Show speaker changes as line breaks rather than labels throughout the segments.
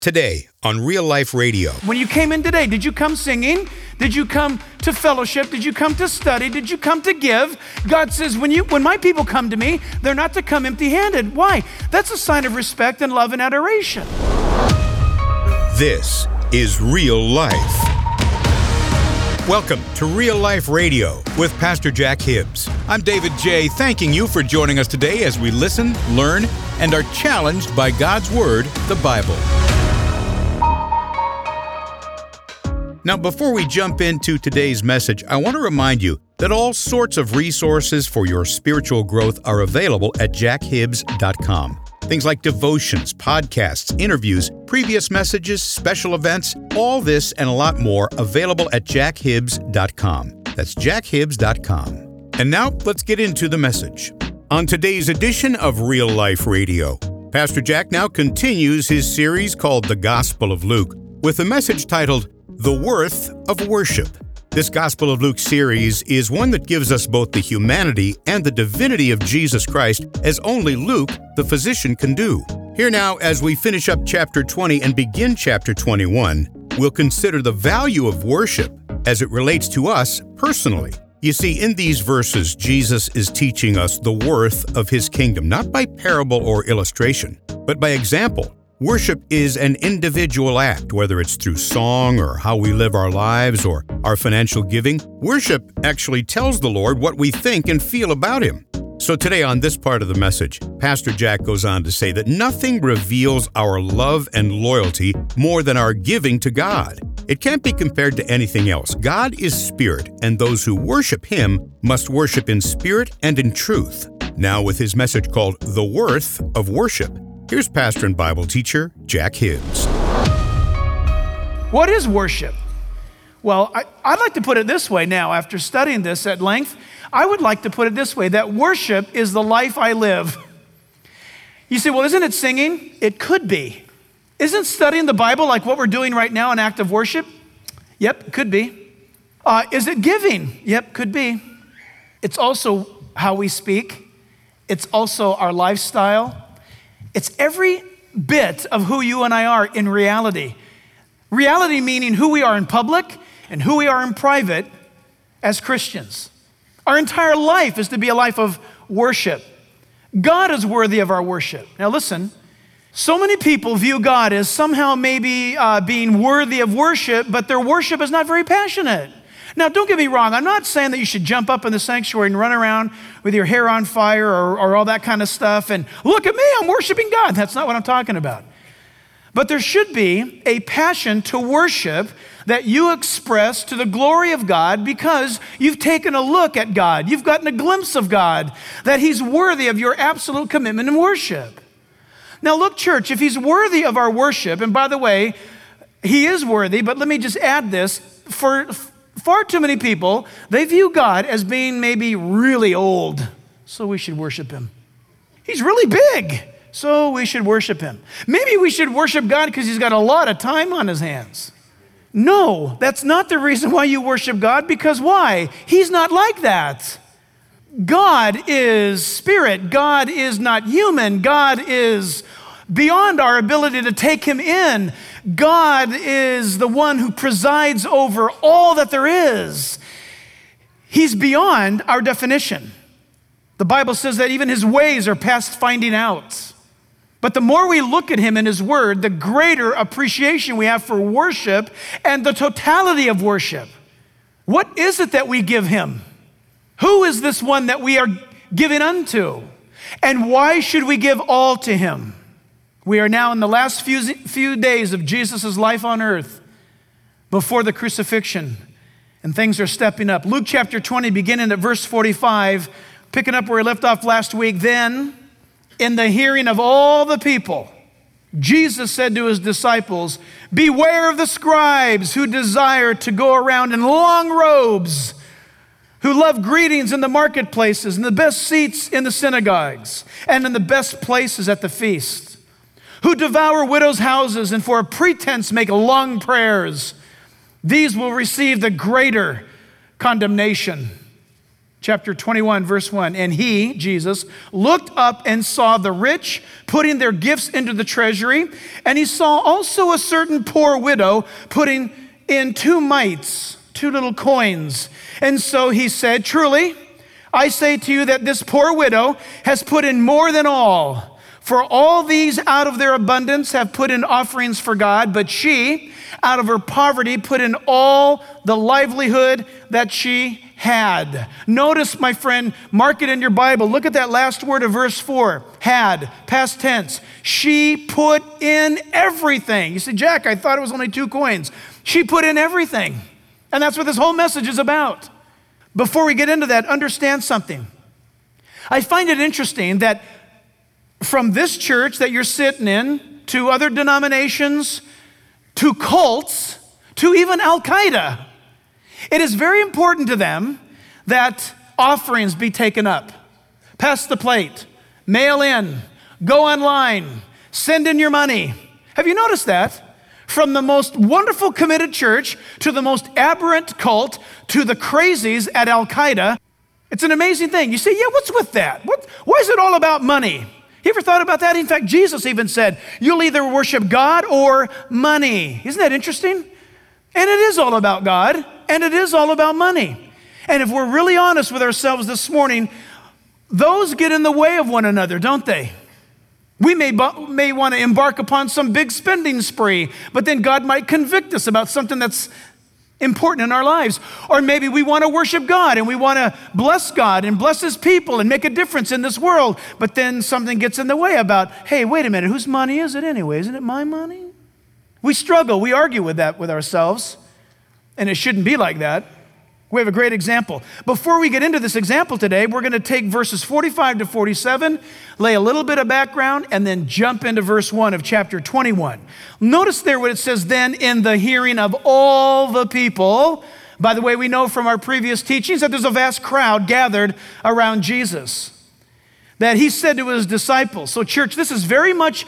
Today on Real Life Radio.
When you came in today, did you come singing? Did you come to fellowship? Did you come to study? Did you come to give? God says, when my people come to me, they're not to come empty-handed. Why? That's a sign of respect and love and adoration.
This is Real Life. Welcome to Real Life Radio with Pastor Jack Hibbs. I'm David J., thanking you for joining us today as we listen, learn, and are challenged by God's Word, the Bible. Now, before we jump into today's message, I want to remind you that all sorts of resources for your spiritual growth are available at jackhibbs.com. Things like devotions, podcasts, interviews, previous messages, special events, all this and a lot more available at jackhibbs.com. That's jackhibbs.com. And now, let's get into the message. On today's edition of Real Life Radio, Pastor Jack now continues his series called The Gospel of Luke with a message titled The Worth of Worship. This Gospel of Luke series is one that gives us both the humanity and the divinity of Jesus Christ as only Luke, the physician, can do. Here now, as we finish up chapter 20 and begin chapter 21, we'll consider the value of worship as it relates to us personally. You see, in these verses, Jesus is teaching us the worth of his kingdom, not by parable or illustration, but by example. Worship is an individual act, whether it's through song or how we live our lives or our financial giving. Worship actually tells the Lord what we think and feel about him. So today on this part of the message, Pastor Jack goes on to say that nothing reveals our love and loyalty more than our giving to God. It can't be compared to anything else. God is spirit, and those who worship him must worship in spirit and in truth. Now with his message called The Worth of Worship, here's pastor and Bible teacher, Jack Hibbs.
What is worship? Well, I'd like to put it this way now, after studying this at length. I would like to put it this way, that worship is the life I live. You say, well, isn't it singing? It could be. Isn't studying the Bible like what we're doing right now an act of worship? Yep, could be. Is it giving? Yep, could be. It's also how we speak. It's also our lifestyle. It's every bit of who you and I are in reality. Reality meaning who we are in public and who we are in private as Christians. Our entire life is to be a life of worship. God is worthy of our worship. Now listen, so many people view God as somehow maybe being worthy of worship, but their worship is not very passionate. Now, don't get me wrong. I'm not saying that you should jump up in the sanctuary and run around with your hair on fire or all that kind of stuff and look at me, I'm worshiping God. That's not what I'm talking about. But there should be a passion to worship that you express to the glory of God because you've taken a look at God. You've gotten a glimpse of God, that he's worthy of your absolute commitment and worship. Now, look, church, if he's worthy of our worship, and by the way, he is worthy, but let me just add this, for far too many people, they view God as being maybe really old, so we should worship him. He's really big, so we should worship him. Maybe we should worship God because he's got a lot of time on his hands. No, that's not the reason why you worship God, because why? He's not like that. God is spirit. God is not human. God is beyond our ability to take him in. God is the one who presides over all that there is. He's beyond our definition. The Bible says that even his ways are past finding out. But the more we look at him in his word, the greater appreciation we have for worship and the totality of worship. What is it that we give him? Who is this one that we are giving unto? And why should we give all to him? We are now in the last few days of Jesus' life on earth before the crucifixion, and things are stepping up. Luke chapter 20, beginning at verse 45, picking up where we left off last week. Then, in the hearing of all the people, Jesus said to his disciples, "Beware of the scribes who desire to go around in long robes, who love greetings in the marketplaces and the best seats in the synagogues and in the best places at the feast, who devour widows' houses and for a pretense make long prayers. These will receive the greater condemnation. Chapter 21, verse 1. And he, Jesus, looked up and saw the rich putting their gifts into the treasury, and he saw also a certain poor widow putting in 2 mites, 2 little coins. And so he said, truly, I say to you that this poor widow has put in more than all. For all these out of their abundance have put in offerings for God, but she, out of her poverty, put in all the livelihood that she had. Notice, my friend, mark it in your Bible. Look at that last word of verse 4. Had, past tense. She put in everything. You say, Jack, I thought it was only 2 coins. She put in everything. And that's what this whole message is about. Before we get into that, understand something. I find it interesting that from this church that you're sitting in, to other denominations, to cults, to even Al-Qaeda, it is very important to them that offerings be taken up. Pass the plate, mail in, go online, send in your money. Have you noticed that? From the most wonderful committed church to the most aberrant cult to the crazies at Al-Qaeda, it's an amazing thing. You say, yeah, what's with that? Why is it all about money? You ever thought about that? In fact, Jesus even said, you'll either worship God or money. Isn't that interesting? And it is all about God, and it is all about money. And if we're really honest with ourselves this morning, those get in the way of one another, don't they? We may want to embark upon some big spending spree, but then God might convict us about something that's important in our lives. Or maybe we want to worship God and we want to bless God and bless His people and make a difference in this world, but then something gets in the way about, hey, wait a minute, whose money is it anyway? Isn't it my money? We struggle, we argue with that with ourselves, and it shouldn't be like that. We have a great example. Before we get into this example today, we're going to take verses 45 to 47, lay a little bit of background, and then jump into verse 1 of chapter 21. Notice there what it says, then in the hearing of all the people. By the way, we know from our previous teachings that there's a vast crowd gathered around Jesus, that he said to his disciples. So church, this is very much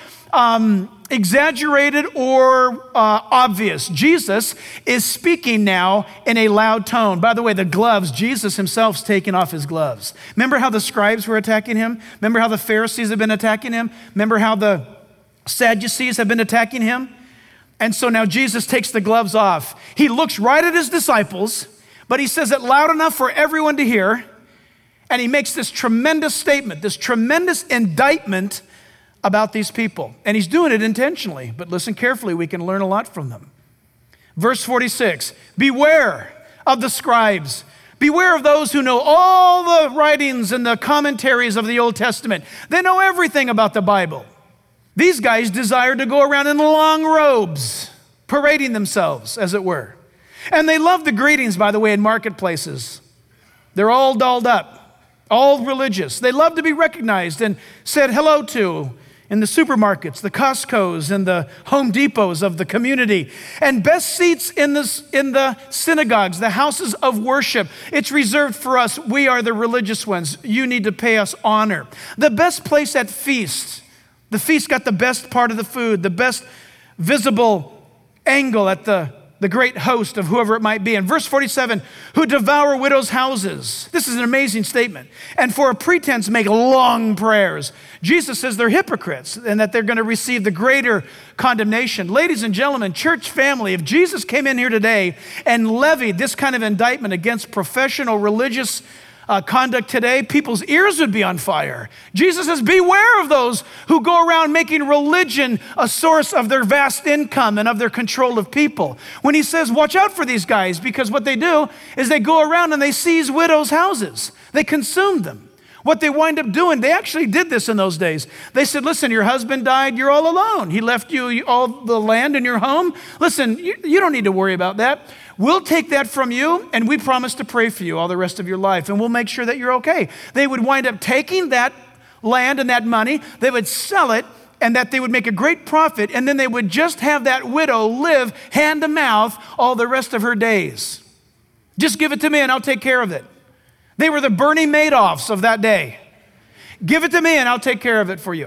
exaggerated or obvious. Jesus is speaking now in a loud tone. By the way, the gloves, Jesus himself's taking off his gloves. Remember how the scribes were attacking him? Remember how the Pharisees have been attacking him? Remember how the Sadducees have been attacking him? And so now Jesus takes the gloves off. He looks right at his disciples, but he says it loud enough for everyone to hear. And he makes this tremendous statement, this tremendous indictment about these people. And he's doing it intentionally, but listen carefully, we can learn a lot from them. Verse 46, beware of the scribes. Beware of those who know all the writings and the commentaries of the Old Testament. They know everything about the Bible. These guys desire to go around in long robes, parading themselves, as it were. And they love the greetings, by the way, in marketplaces. They're all dolled up, all religious. They love to be recognized and said hello to in the supermarkets, the Costco's and the Home Depots of the community, and best seats in the synagogues, the houses of worship. It's reserved for us. We are the religious ones. You need to pay us honor. The best place at feasts. The feast got the best part of the food, the best visible angle at the great host of whoever it might be. In verse 47, who devour widows' houses. This is an amazing statement. And for a pretense make long prayers. Jesus says they're hypocrites and that they're going to receive the greater condemnation. Ladies and gentlemen, church family, if Jesus came in here today and levied this kind of indictment against professional religious conduct today, people's ears would be on fire. Jesus says, beware of those who go around making religion a source of their vast income and of their control of people. When he says, watch out for these guys, because what they do is they go around and they seize widows' houses. They consume them. What they wind up doing, they actually did this in those days. They said, listen, your husband died, you're all alone. He left you all the land and your home. Listen, you don't need to worry about that. We'll take that from you, and we promise to pray for you all the rest of your life, and we'll make sure that you're okay. They would wind up taking that land and that money, they would sell it, and that they would make a great profit, and then they would just have that widow live hand to mouth all the rest of her days. Just give it to me, and I'll take care of it. They were the Bernie Madoffs of that day. Give it to me, and I'll take care of it for you.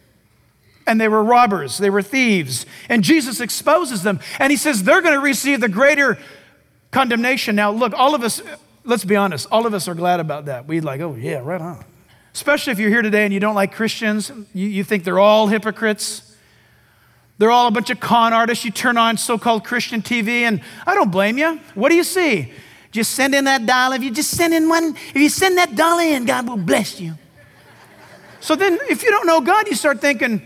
And they were robbers, they were thieves. And Jesus exposes them, and he says they're going to receive the greater condemnation. Now, look, all of us, let's be honest, all of us are glad about that. We'd like, oh yeah, right on. Especially if you're here today and you don't like Christians, you think they're all hypocrites. They're all a bunch of con artists. You turn on so-called Christian TV, and I don't blame you. What do you see? Just send in that dollar. If you just send in one, if you send that dollar in, God will bless you. So then if you don't know God, you start thinking,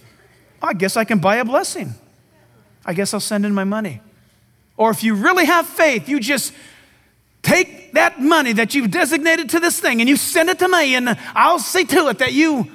I guess I can buy a blessing. I guess I'll send in my money. Or if you really have faith, you just take that money that you've designated to this thing and you send it to me, and I'll see to it that you,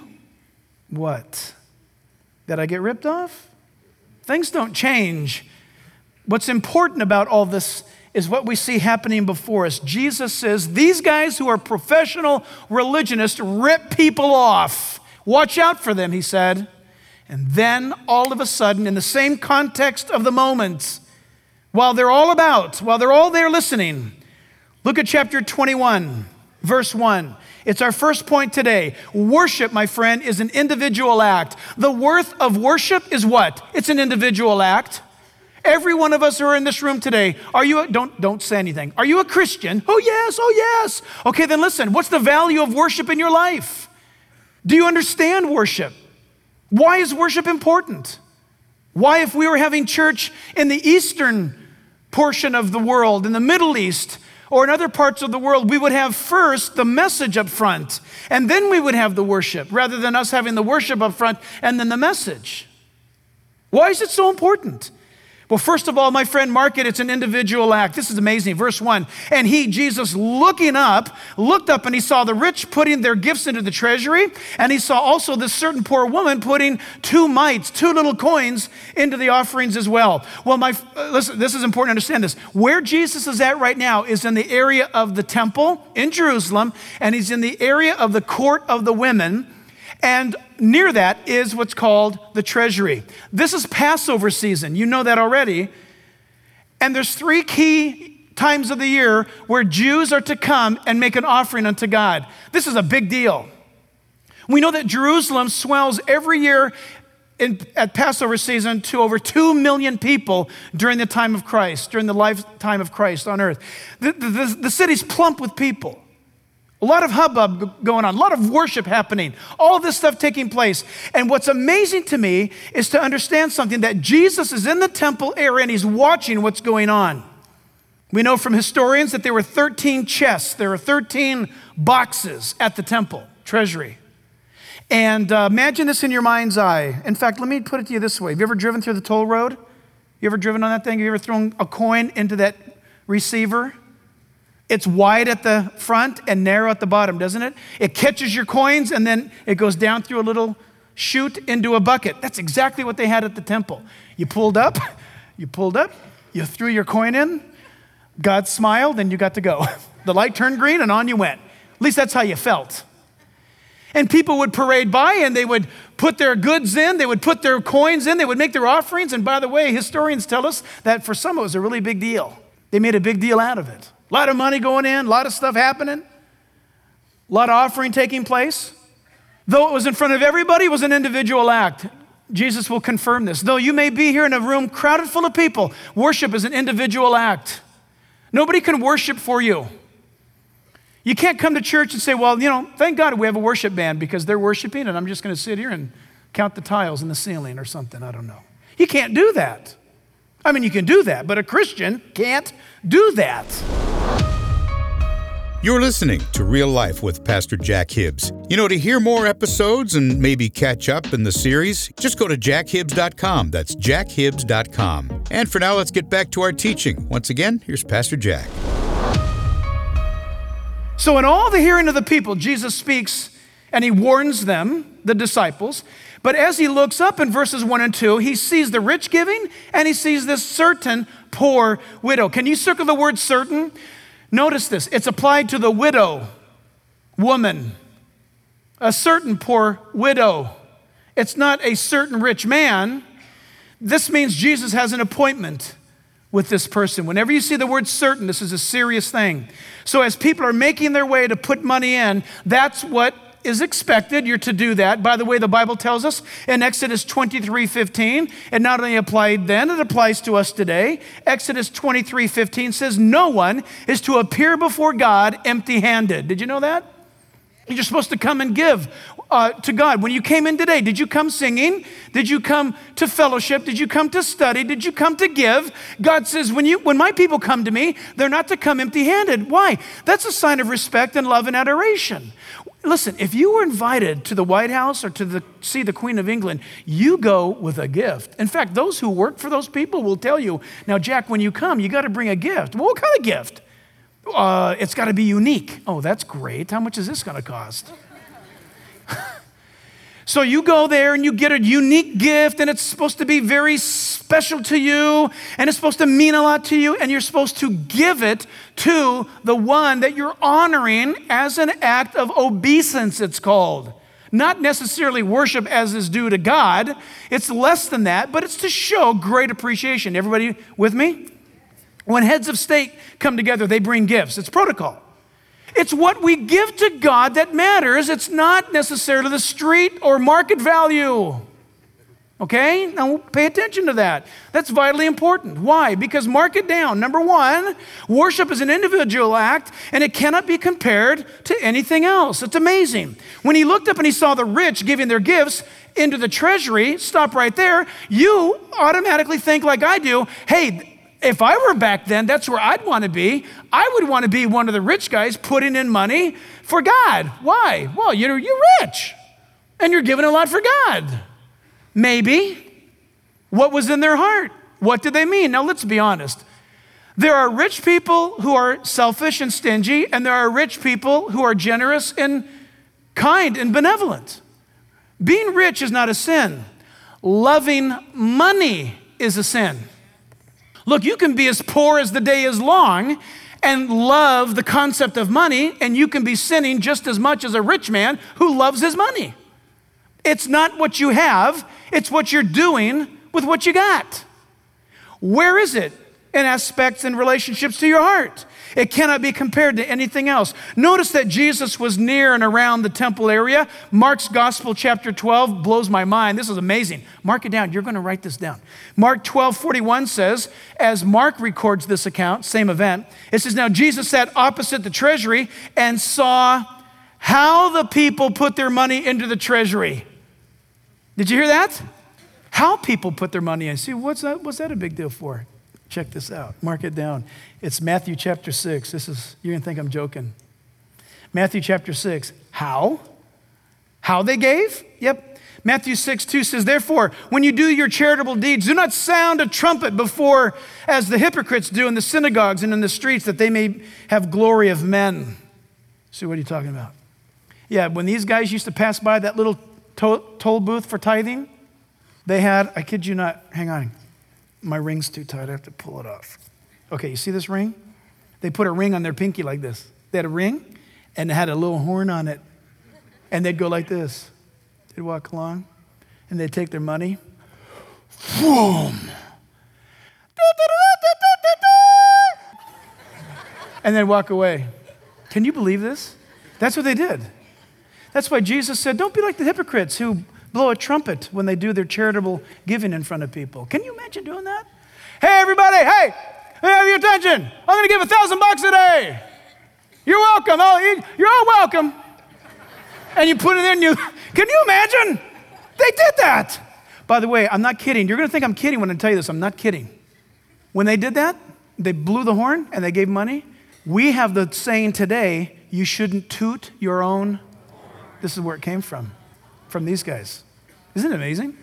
what? Did I get ripped off? Things don't change. What's important about all this is what we see happening before us. Jesus says, these guys who are professional religionists rip people off. Watch out for them, he said. And then all of a sudden, in the same context of the moment, while they're all there listening, look at chapter 21, verse 1. It's our first point today. Worship, my friend, is an individual act. The worth of worship is what? It's an individual act. Every one of us who are in this room today, don't say anything. Are you a Christian? Oh yes. Okay, then listen, what's the value of worship in your life? Do you understand worship? Why is worship important? Why, if we were having church in the eastern portion of the world, in the Middle East, or in other parts of the world, we would have first the message up front, and then we would have the worship, rather than us having the worship up front and then the message. Why is it so important? Well, first of all, my friend, mark it, it's an individual act. This is amazing. Verse 1, and he, Jesus, looked up and he saw the rich putting their gifts into the treasury, and he saw also this certain poor woman putting 2 mites, 2 little coins, into the offerings as well. Well, listen, this is important to understand this. Where Jesus is at right now is in the area of the temple in Jerusalem, and he's in the area of the court of the women, and near that is what's called the treasury. This is Passover season. You know that already. And there's 3 key times of the year where Jews are to come and make an offering unto God. This is a big deal. We know that Jerusalem swells every year at Passover season to over 2 million people during the time of Christ, during the lifetime of Christ on earth. The city's plump with people. A lot of hubbub going on, a lot of worship happening, all this stuff taking place. And what's amazing to me is to understand something, that Jesus is in the temple area and he's watching what's going on. We know from historians that there were 13 chests, there were 13 boxes at the temple treasury. And imagine this in your mind's eye. In fact, let me put it to you this way. Have you ever driven through the toll road? You ever driven on that thing? Have you ever thrown a coin into that receiver? It's wide at the front and narrow at the bottom, doesn't it? It catches your coins and then it goes down through a little chute into a bucket. That's exactly what they had at the temple. You pulled up, you threw your coin in, God smiled, and you got to go. The light turned green and on you went. At least that's how you felt. And people would parade by and they would put their goods in, they would put their coins in, they would make their offerings. And by the way, historians tell us that for some it was a really big deal. They made a big deal out of it. A lot of money going in, a lot of stuff happening, a lot of offering taking place. Though it was in front of everybody, it was an individual act. Jesus will confirm this. Though you may be here in a room crowded full of people, worship is an individual act. Nobody can worship for you. You can't come to church and say, well, thank God we have a worship band because they're worshiping and I'm just going to sit here and count the tiles in the ceiling or something. I don't know. You can't do that. I mean, you can do that, but a Christian can't do that.
You're listening to Real Life with Pastor Jack Hibbs. To hear more episodes and maybe catch up in the series, just go to jackhibbs.com. That's jackhibbs.com. And for now, let's get back to our teaching. Once again, here's Pastor Jack.
So in all the hearing of the people, Jesus speaks and he warns them, the disciples. But as he looks up in verses 1 and 2, he sees the rich giving and he sees this certain poor widow. Can you circle the word certain? Notice this. It's applied to the widow, woman, a certain poor widow. It's not a certain rich man. This means Jesus has an appointment with this person. Whenever you see the word certain, this is a serious thing. So as people are making their way to put money in, that's what is expected. You're to do that. By the way, the Bible tells us in Exodus 23:15, it not only applied then, it applies to us today. Exodus 23:15 says, no one is to appear before God empty-handed. Did you know that? You're supposed to come and give to God. When you came in today, did you come singing? Did you come to fellowship? Did you come to study? Did you come to give? God says, when my people come to me, they're not to come empty-handed. Why? That's a sign of respect and love and adoration. Listen, if you were invited to the White House or to see the Queen of England, you go with a gift. In fact, those who work for those people will tell you, now, Jack, when you come, you got to bring a gift. Well, what kind of gift? It's got to be unique. Oh, that's great. How much is this going to cost? So you go there and you get a unique gift, and it's supposed to be very special to you, and it's supposed to mean a lot to you, and you're supposed to give it to the one that you're honoring as an act of obeisance, it's called. Not necessarily worship as is due to God. It's less than that, but it's to show great appreciation. Everybody with me? When heads of state come together, they bring gifts. It's protocol. It's what we give to God that matters. It's not necessarily the street or market value. Okay? Now pay attention to that. That's vitally important. Why? Because mark it down. Number one, worship is an individual act, and it cannot be compared to anything else. It's amazing. When he looked up and he saw the rich giving their gifts into the treasury, stop right there, you automatically think like I do, hey, if I were back then, that's where I'd want to be. I would want to be one of the rich guys putting in money for God. Why? Well, you're rich, and you're giving a lot for God. Maybe. What was in their heart? What did they mean? Now, let's be honest. There are rich people who are selfish and stingy, and there are rich people who are generous and kind and benevolent. Being rich is not a sin. Loving money is a sin. Look, you can be as poor as the day is long and love the concept of money, and you can be sinning just as much as a rich man who loves his money. It's not what you have, it's what you're doing with what you got. Where is it in aspects and relationships to your heart? It cannot be compared to anything else. Notice that Jesus was near and around the temple area. Mark's Gospel, chapter 12, blows my mind. This is amazing. Mark it down. You're going to write this down. Mark 12:41 says, as Mark records this account, same event, it says, now Jesus sat opposite the treasury and saw how the people put their money into the treasury. Did you hear that? How people put their money in. See, what's that a big deal for? Check this out. Mark it down. It's Matthew chapter 6. You're going to think I'm joking. Matthew chapter 6. How? How they gave? Yep. Matthew 6:2 says, therefore, when you do your charitable deeds, do not sound a trumpet before, as the hypocrites do in the synagogues and in the streets, that they may have glory of men. See, what are you talking about? Yeah, when these guys used to pass by that little toll booth for tithing, they had, I kid you not, hang on. My ring's too tight, I have to pull it off. Okay, you see this ring? They put a ring on their pinky like this. They had a ring, and it had a little horn on it. And they'd go like this. They'd walk along, and they'd take their money. Boom! And then walk away. Can you believe this? That's what they did. That's why Jesus said, don't be like the hypocrites who blow a trumpet when they do their charitable giving in front of people. Can you imagine doing that? Hey, everybody, hey, have your attention. I'm going to give $1,000 today. You're welcome. You're all welcome. And you put it in, can you imagine? They did that. By the way, I'm not kidding. You're going to think I'm kidding when I tell you this. I'm not kidding. When they did that, they blew the horn and they gave money. We have the saying today, you shouldn't toot your own. This is where it came from these guys. Isn't it amazing?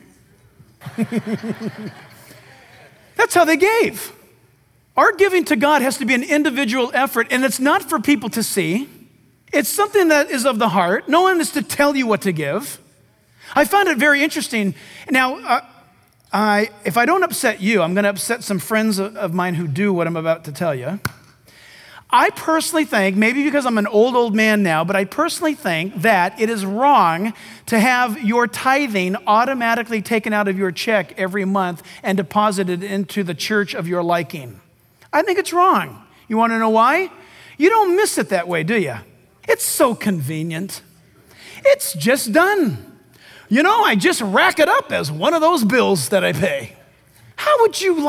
That's how they gave. Our giving to God has to be an individual effort, and it's not for people to see. It's something that is of the heart. No one is to tell you what to give. I found it very interesting. Now, if I don't upset you, I'm going to upset some friends of mine who do what I'm about to tell you. I personally think, maybe because I'm an old man now, but I personally think that it is wrong to have your tithing automatically taken out of your check every month and deposited into the church of your liking. I think it's wrong. You want to know why? You don't miss it that way, do you? It's so convenient. It's just done. I just rack it up as one of those bills that I pay. How would your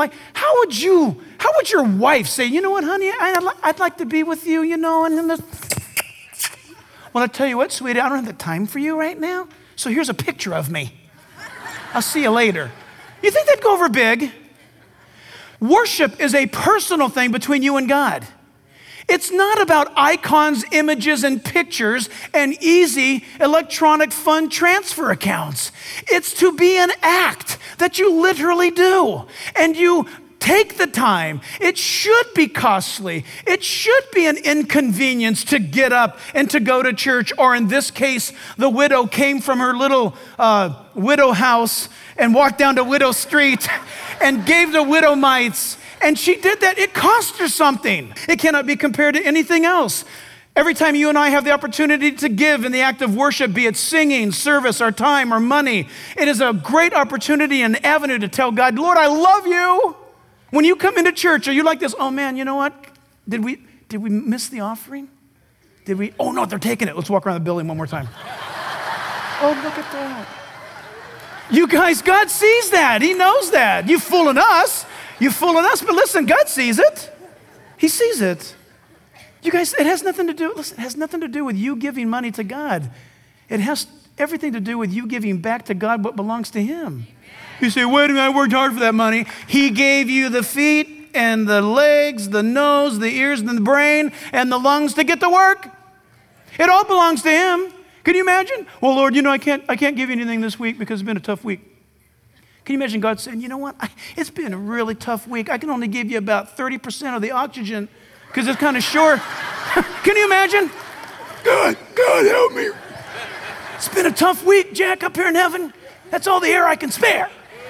wife say, you know what, honey, I'd like to be with you, and then well, I tell you what, sweetie, I don't have the time for you right now, so here's a picture of me. I'll see you later. You think that'd go over big? Worship is a personal thing between you and God. It's not about icons, images, and pictures and easy electronic fund transfer accounts. It's to be an act that you literally do, and you take the time. It should be costly. It should be an inconvenience to get up and to go to church, or in this case, the widow came from her little widow house and walked down to Widow Street and gave the widow mites. And she did that. It cost her something. It cannot be compared to anything else. Every time you and I have the opportunity to give in the act of worship, be it singing, service, our time, or money, it is a great opportunity and avenue to tell God, Lord, I love you. When you come into church, are you like this? Oh man, you know what? Did we miss the offering? Did we? Oh no, they're taking it. Let's walk around the building one more time. Oh, look at that. You guys, God sees that. He knows that. You're fooling us. But listen, God sees it. He sees it. You guys, it has nothing to do with you giving money to God. It has everything to do with you giving back to God what belongs to Him. You say, wait a minute, I worked hard for that money. He gave you the feet and the legs, the nose, the ears, and the brain, and the lungs to get to work. It all belongs to Him. Can you imagine? Well, Lord, I can't give you anything this week because it's been a tough week. Can you imagine God saying, you know what? It's been a really tough week. I can only give you about 30% of the oxygen because it's kind of short. Can you imagine? God, help me. It's been a tough week, Jack, up here in heaven. That's all the air I can spare.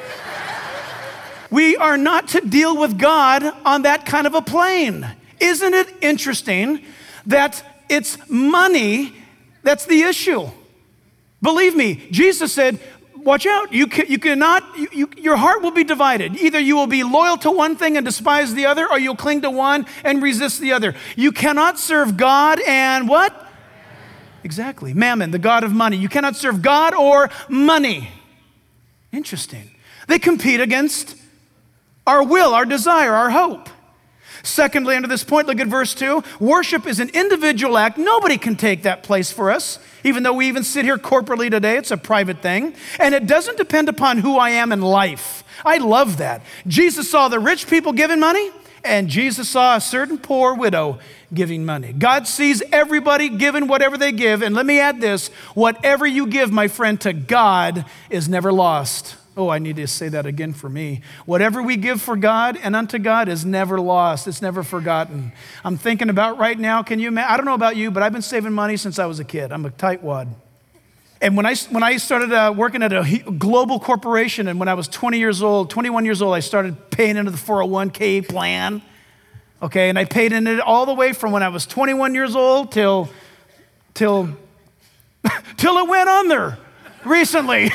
We are not to deal with God on that kind of a plane. Isn't it interesting that it's money that's the issue? Believe me, Jesus said, watch out, your heart will be divided. Either you will be loyal to one thing and despise the other, or you'll cling to one and resist the other. You cannot serve God and what? Exactly, mammon, the god of money. You cannot serve God or money. Interesting. They compete against our will, our desire, our hope. Secondly, under this point, look at verse 2. Worship is an individual act. Nobody can take that place for us. Even though we even sit here corporately today, it's a private thing. And it doesn't depend upon who I am in life. I love that. Jesus saw the rich people giving money, and Jesus saw a certain poor widow giving money. God sees everybody giving whatever they give. And let me add this, whatever you give, my friend, to God is never lost. Oh, I need to say that again for me. Whatever we give for God and unto God is never lost. It's never forgotten. I'm thinking about right now, can you imagine? I don't know about you, but I've been saving money since I was a kid. I'm a tightwad. And when I started working at a global corporation, and when I was 21 years old, I started paying into the 401k plan. Okay, and I paid in it all the way from when I was 21 years old till it went under recently.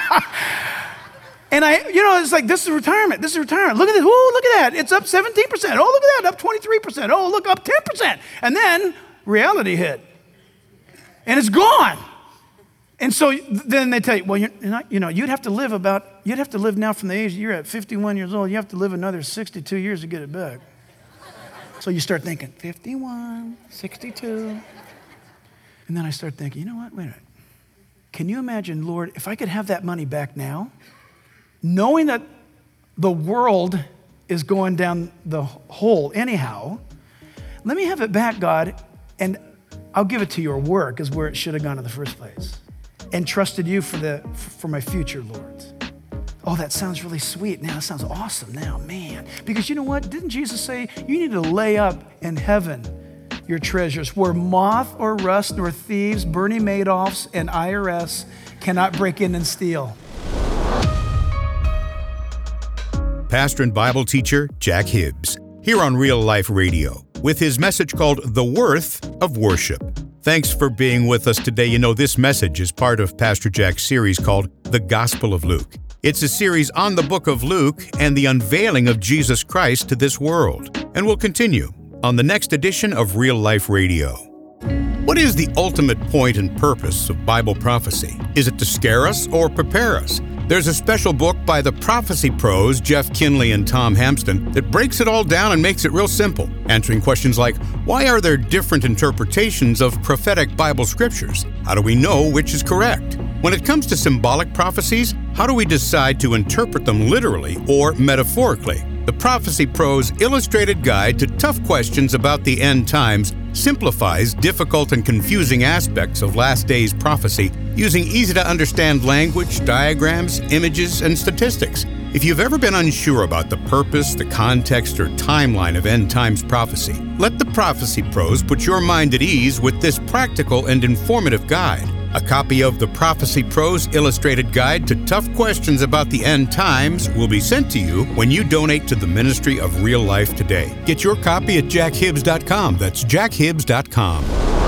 And it's like, this is retirement. Look at this. Oh, look at that. It's up 17%. Oh, look at that. Up 23%. Oh, look, up 10%. And then reality hit. And it's gone. And so then they tell you, well, you're not, you'd have to live now from the age you're at 51 years old. You have to live another 62 years to get it back. So you start thinking, 51, 62. And then I start thinking, you know what? Wait a minute. Can you imagine, Lord, if I could have that money back now, knowing that the world is going down the hole anyhow, let me have it back, God, and I'll give it to your work is where it should have gone in the first place. And trusted you for my future, Lord. Oh, that sounds really sweet. Now, it sounds awesome now, man. Because you know what? Didn't Jesus say you need to lay up in heaven your treasures where moth or rust nor thieves, Bernie Madoffs, and IRS cannot break in and steal?
Pastor and Bible teacher Jack Hibbs, here on Real Life Radio, with his message called The Worth of Worship. Thanks for being with us today. You know, this message is part of Pastor Jack's series called The Gospel of Luke. It's a series on the book of Luke and the unveiling of Jesus Christ to this world. And we'll continue on the next edition of Real Life Radio. What is the ultimate point and purpose of Bible prophecy? Is it to scare us or prepare us? There's a special book by the prophecy pros Jeff Kinley and Tom Hampston that breaks it all down and makes it real simple, answering questions like, why are there different interpretations of prophetic Bible scriptures? How do we know which is correct? When it comes to symbolic prophecies, how do we decide to interpret them literally or metaphorically? The Prophecy Pros Illustrated Guide to Tough Questions About the End Times simplifies difficult and confusing aspects of last days prophecy using easy-to-understand language, diagrams, images, and statistics. If you've ever been unsure about the purpose, the context, or timeline of end times prophecy, let the Prophecy Pros put your mind at ease with this practical and informative guide. A copy of the Prophecy Pros Illustrated Guide to Tough Questions About the End Times will be sent to you when you donate to the Ministry of Real Life today. Get your copy at jackhibbs.com. That's jackhibbs.com.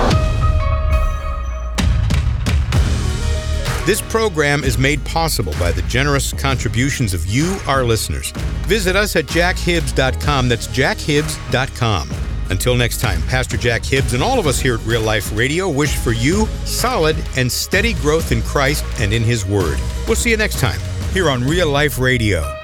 This program is made possible by the generous contributions of you, our listeners. Visit us at jackhibbs.com. That's jackhibbs.com. Until next time, Pastor Jack Hibbs and all of us here at Real Life Radio wish for you solid and steady growth in Christ and in His Word. We'll see you next time here on Real Life Radio.